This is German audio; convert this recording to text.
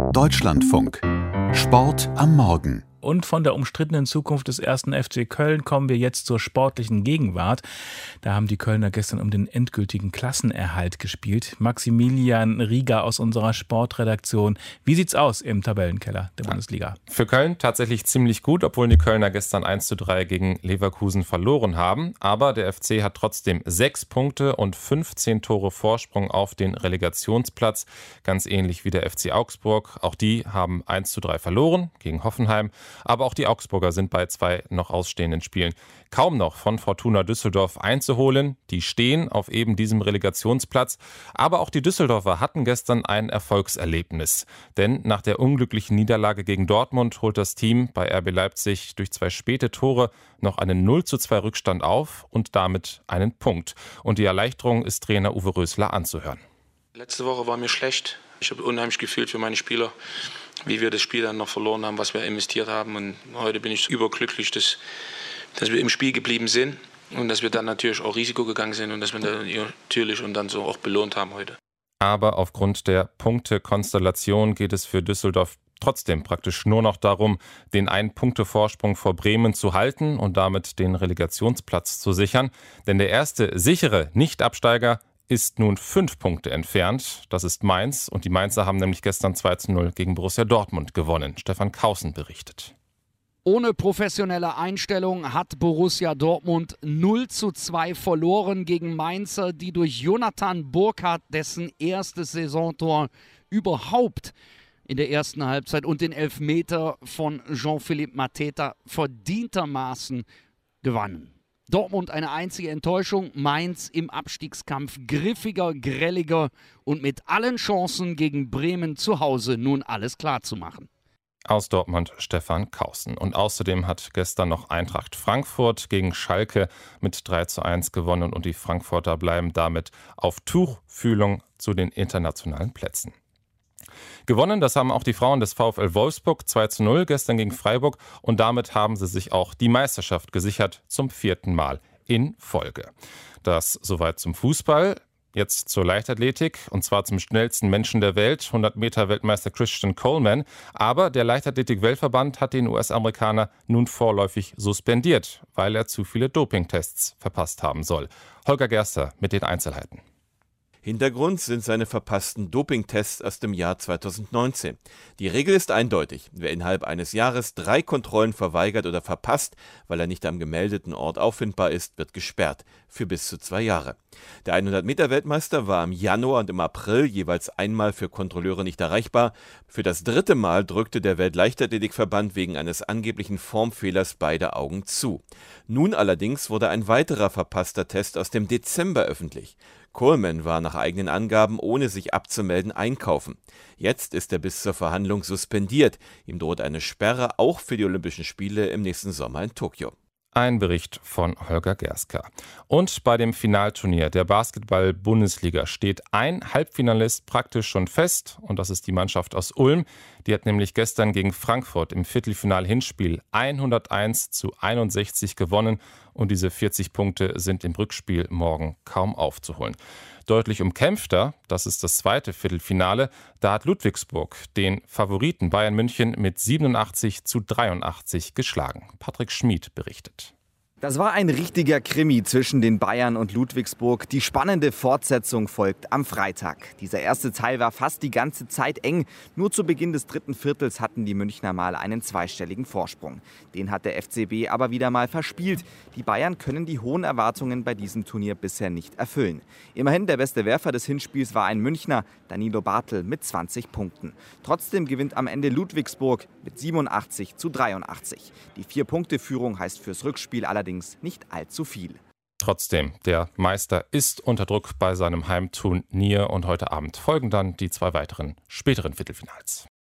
Deutschlandfunk. Sport am Morgen. Und von der umstrittenen Zukunft des 1. FC Köln kommen wir jetzt zur sportlichen Gegenwart. Da haben die Kölner gestern um den endgültigen Klassenerhalt gespielt. Maximilian Rieger aus unserer Sportredaktion. Wie sieht's aus im Tabellenkeller der Bundesliga? Für Köln tatsächlich ziemlich gut, obwohl die Kölner gestern 1:3 gegen Leverkusen verloren haben. Aber der FC hat trotzdem 6 Punkte und 15 Tore Vorsprung auf den Relegationsplatz. Ganz ähnlich wie der FC Augsburg. Auch die haben 1:3 verloren gegen Hoffenheim. Aber auch die Augsburger sind bei 2 noch ausstehenden Spielen kaum noch von Fortuna Düsseldorf einzuholen. Die stehen auf eben diesem Relegationsplatz. Aber auch die Düsseldorfer hatten gestern ein Erfolgserlebnis. Denn nach der unglücklichen Niederlage gegen Dortmund holt das Team bei RB Leipzig durch 2 späte Tore noch einen 0:2 Rückstand auf und damit einen Punkt. Und die Erleichterung ist Trainer Uwe Rösler anzuhören. Letzte Woche war mir schlecht. Ich habe unheimlich gefühlt für meine Spieler, wie wir das Spiel dann noch verloren haben, was wir investiert haben. Und heute bin ich überglücklich, dass wir im Spiel geblieben sind und dass wir dann natürlich auch Risiko gegangen sind und dass wir dann natürlich und dann so auch belohnt haben heute. Aber aufgrund der Punktekonstellation geht es für Düsseldorf trotzdem praktisch nur noch darum, den 1-Punkte-Vorsprung vor Bremen zu halten und damit den Relegationsplatz zu sichern. Denn der erste sichere Nicht-Absteiger ist nun 5 Punkte entfernt. Das ist Mainz. Und die Mainzer haben nämlich gestern 2:0 gegen Borussia Dortmund gewonnen. Stefan Kaußen berichtet. Ohne professionelle Einstellung hat Borussia Dortmund 0:2 verloren gegen Mainzer, die durch Jonathan Burkhardt, dessen erstes Saisontor überhaupt in der ersten Halbzeit und den Elfmeter von Jean-Philippe Mateta verdientermaßen gewannen. Dortmund eine einzige Enttäuschung, Mainz im Abstiegskampf griffiger, grelliger und mit allen Chancen gegen Bremen zu Hause nun alles klar zu machen. Aus Dortmund Stefan Kaußen. Und außerdem hat gestern noch Eintracht Frankfurt gegen Schalke mit 3:1 gewonnen und die Frankfurter bleiben damit auf Tuchfühlung zu den internationalen Plätzen. Gewonnen, das haben auch die Frauen des VfL Wolfsburg 2:0 gestern gegen Freiburg und damit haben sie sich auch die Meisterschaft gesichert zum 4. Mal in Folge. Das soweit zum Fußball. Jetzt zur Leichtathletik und zwar zum schnellsten Menschen der Welt, 100-Meter-Weltmeister Christian Coleman. Aber der Leichtathletik-Weltverband hat den US-Amerikaner nun vorläufig suspendiert, weil er zu viele Dopingtests verpasst haben soll. Holger Gerster mit den Einzelheiten. Hintergrund sind seine verpassten Dopingtests aus dem Jahr 2019. Die Regel ist eindeutig. Wer innerhalb eines Jahres 3 Kontrollen verweigert oder verpasst, weil er nicht am gemeldeten Ort auffindbar ist, wird gesperrt. Für bis zu 2 Jahre. Der 100-Meter-Weltmeister war im Januar und im April jeweils einmal für Kontrolleure nicht erreichbar. Für das 3. Mal drückte der Weltleichtathletikverband wegen eines angeblichen Formfehlers beide Augen zu. Nun allerdings wurde ein weiterer verpasster Test aus dem Dezember öffentlich. Coleman war nach eigenen Angaben, ohne sich abzumelden, einkaufen. Jetzt ist er bis zur Verhandlung suspendiert. Ihm droht eine Sperre auch für die Olympischen Spiele im nächsten Sommer in Tokio. Ein Bericht von Holger Gerska. Und bei dem Finalturnier der Basketball-Bundesliga steht ein Halbfinalist praktisch schon fest. Und das ist die Mannschaft aus Ulm. Die hat nämlich gestern gegen Frankfurt im Viertelfinal-Hinspiel 101:61 gewonnen. Und diese 40 Punkte sind im Rückspiel morgen kaum aufzuholen. Deutlich umkämpfter, das ist das zweite Viertelfinale, da hat Ludwigsburg den Favoriten Bayern München mit 87:83 geschlagen. Patrick Schmid berichtet. Das war ein richtiger Krimi zwischen den Bayern und Ludwigsburg. Die spannende Fortsetzung folgt am Freitag. Dieser erste Teil war fast die ganze Zeit eng. Nur zu Beginn des 3. Viertels hatten die Münchner mal einen zweistelligen Vorsprung. Den hat der FCB aber wieder mal verspielt. Die Bayern können die hohen Erwartungen bei diesem Turnier bisher nicht erfüllen. Immerhin der beste Werfer des Hinspiels war ein Münchner, Danilo Bartel mit 20 Punkten. Trotzdem gewinnt am Ende Ludwigsburg mit 87:83. Die 4-Punkte-Führung heißt fürs Rückspiel allerdings nicht allzu viel. Trotzdem, der Meister ist unter Druck bei seinem Heimturnier und heute Abend folgen dann die 2 weiteren späteren Viertelfinals.